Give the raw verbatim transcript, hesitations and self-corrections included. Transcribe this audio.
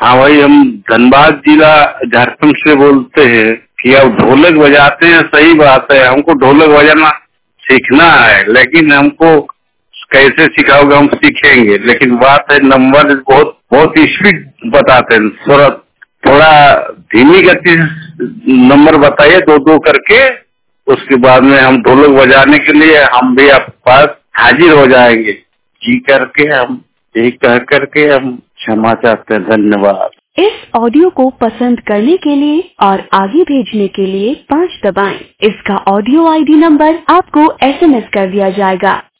हाँ भाई, हम धनबाद जिला झारखंड से बोलते हैं कि आप ढोलक बजाते हैं, सही बात है, हमको ढोलक बजाना सीखना है, लेकिन हमको कैसे सिखाओगे, हम सीखेंगे, लेकिन बात है नंबर बहुत बहुत स्पीड बताते हैं, थोड़ा थोड़ा धीमी गति नंबर बताइए, दो दो करके, उसके बाद में हम ढोलक बजाने के लिए हम भी आपके पास हाजिर हो जाएंगे जी करके। हम यही कह करके हम क्षमा चाहते हैं। धन्यवाद। इस ऑडियो को पसंद करने के लिए और आगे भेजने के लिए पाँच दबाएं। इसका ऑडियो आईडी नंबर आपको एसएमएस कर दिया जाएगा।